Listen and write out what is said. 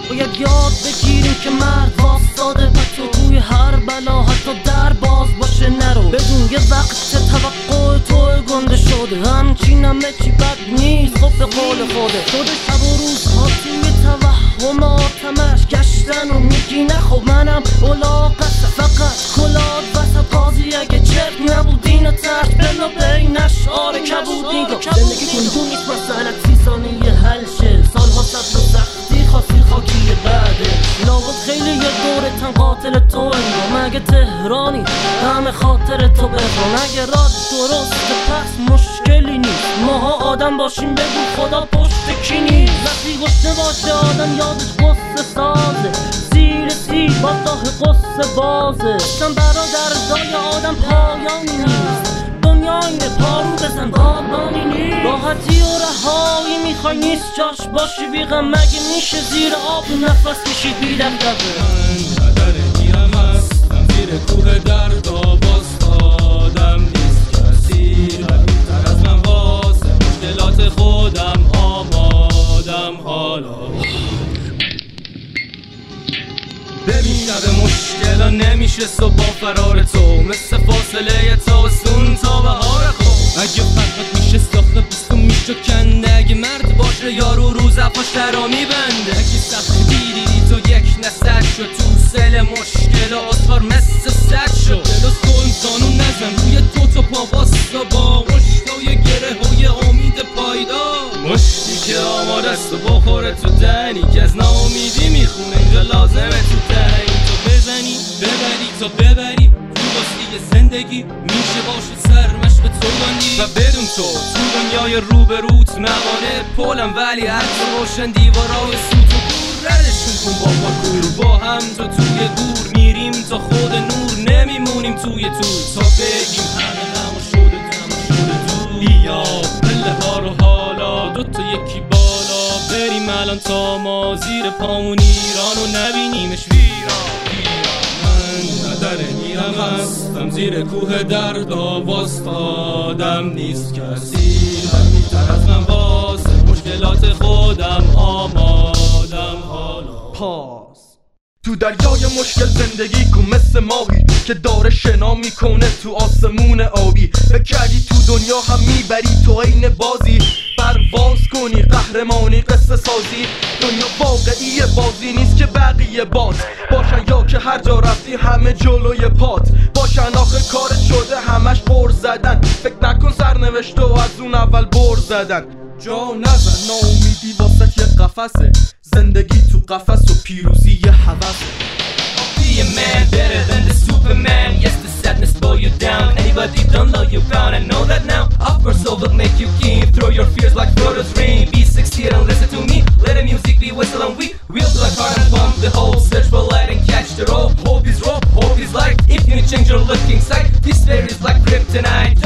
باید یاد بگیریم که مرد واسطاده و تو توی هر بلا حتی در باز باشه نرو بدون یه وقت توقع تو گنده شده همچین همه چی بد نیست خب به قول خوده شده شب و روز توی توهم آتمش گشتن و میگی نه خب منم الاغت فقط کلاد وسط قاضی اگه چرت نبودین و تشت بلا بین اشعار کبودین زندگی کن نیست مسئلت 30 ثانیه حل شه سالها صبر و سختی خاصی خاکی بعده لابد خیلی یه دورتن قاتل تو انگار مگه تهرانی همه خاطر تو بخوان اگه راد درسته پس مشکلی نیست ماها آدم باشیم بگو خدا پشت کی نیست وقتی گشته باشه آدم یادش قصه سازه زیر با داه قصه بازه اصلا برادر دای آدم پایانی نیست دنیا اینه پارو بزن بابانی نیست راحتی و رهایی میخوای نیست جاش باشی بیغم مگه میشه زیر آب نفس کشید بیدم دقه من قدر میرم هستم زیر کوه درد آدم نیست کسی قوی‌تر از من واسه مشکلات خودم آمادم حالا ببین شب مشکلا نمیشه صبح با فرار تو مثل فاصله تابستون تا بهار خوب اگه فرقت میشه ساخته پستون میشه کنده اگه مرد باشه یارو روز افاش ترا میبنده اگه سخت دیدی تو یک نسد شد تو سل مشکل آسفار مثل سد شد دلو سکن زانون نزن روی تو پا باستا با مشتای گره های امید پایدا مشتی که آماده است و بخوره تو دنی که از ناامیدی میخونه اینجا لازمه تو دنی تو بزنی ببری تا ببری تو واسه زندگی میشه باشه سرمش به تو باندی و بدون تو دنیای روبروت موانع پولم ولی حتی روشن دیوارای سوت و گور ردشون کن با پاکور با هم تو توی گور میریم تا خود نور نمیمونیم توی تا بگیم همه دم شده دور بیا پله ها رو حالا دوتا یکی بالا بریم الان تا ما زیر پامون ایران و نبینیمش ویران من ندر میرم هستم زیر کوه درد آدم نیست کسی قوی‌تر از من واسه مشکلات خودم آمادم حالا پاس تو دریای مشکل زندگی کن مثل ماهی که داره شنا میکنه تو آسمون آبی بکردی تو دنیا هم میبری تو عین بازی پرواز کنی قهرمانی قصه سازی دنیا واقعی بازی نیست که بقیه بات باشن یا که هر جا رفتی همه جلوی پات باشن آخه کارت شده همش بر زدن فکر نکن سرنوشت و از اون اول بر زدن جا نزن ناامیدی واسه یه قفسه زندگی تو قفس و پیروزی یه حوثه Be a man better than the Superman. Yes, the sadness boil you down. Anybody don't love you bound. I know that now. Upper soul will make you keen. Throw your fears like Frodo's ring. Be 16 and listen to me. Let the music be whistle and weep. We'll do like hard and bump the whole. Search for light and catch the rope. Hope is rope, hope is light. If you change your looking sight, this fear is like kryptonite.